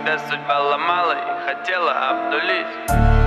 Когда судьба ломала и хотела обнулить.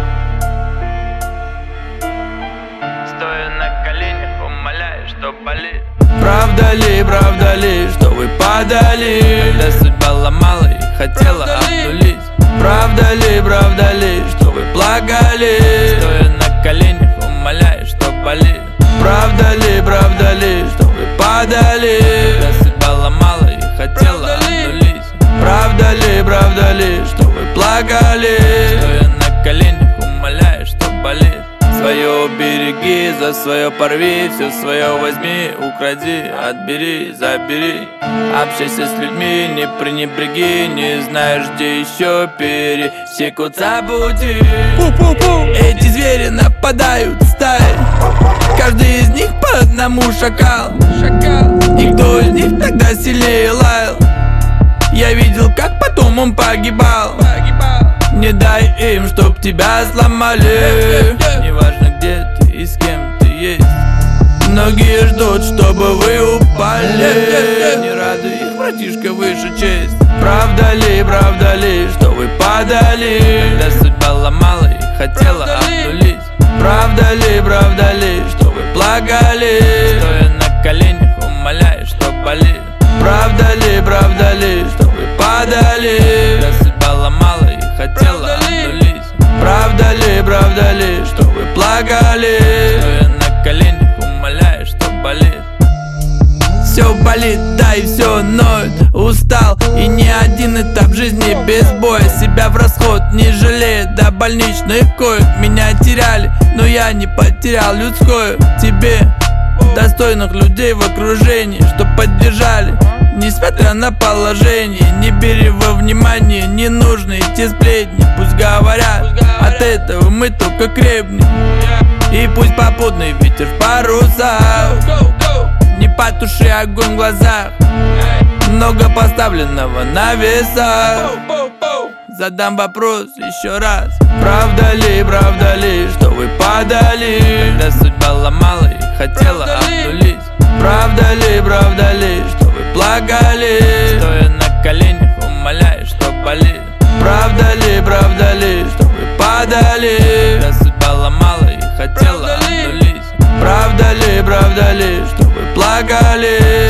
Стоя на коленях, умоляя, что болит. Правда ли, что вы падали? Когда судьба ломала и хотела обнулить. Правда ли, что вы плакали? Стоя на коленях, умоляя, что болит. Правда ли, что вы падали? Когда судьба ломала и хотела обнулить. Правда ли, что вы плакали? Стоя на коленях, умоляя, что болит. Свое убереги, за свое порви, все свое возьми, укради, отбери, забери. Общайся с людьми, не пренебреги, не знаешь, где еще пересекутся пути. Эти звери нападают стаей, каждый из них по одному шакал. И кто из них тогда сильнее лаял? Я видел, как потом он погибал. Не дай им, чтоб тебя сломали. Неважно, где ты и с кем ты есть. Многие ждут, чтобы вы упали. Не радуй их, братишка, выше честь. Правда ли, что вы падали? Когда судьба ломала и хотела обнулить. Правда ли, что вы плакали? Стоя на коленях, умоляя, что болит. Правда ли, что вы падали? Когда судьба ломала и хотела обнулить. Правда ли, что вы плакали? Стоя на коленях, умоляя, что болит. Все болит, да и все ноет. Устал и ни один этап жизни без боя. Себя в расход не жалеет, до больничных коек. Меня теряли, но я не потерял людское. Тебе достойных людей в окружении, что поддержали, несмотря на положение. Не бери во внимание ненужные те сплетни. Пусть говорят, от этого мы только крепнем. И пусть попутный ветер в парусах не потуши огонь в глазах. Много поставленного на весах. Задам вопрос еще раз. Правда ли, что вы падали? Когда судьба ломала и хотела обнулить. Правда ли, что вы плакали? Стоя на коленях, умоляя, что болит. Правда ли, что вы падали? Когда судьба ломала и хотела обнулить. Правда ли, что вы плакали?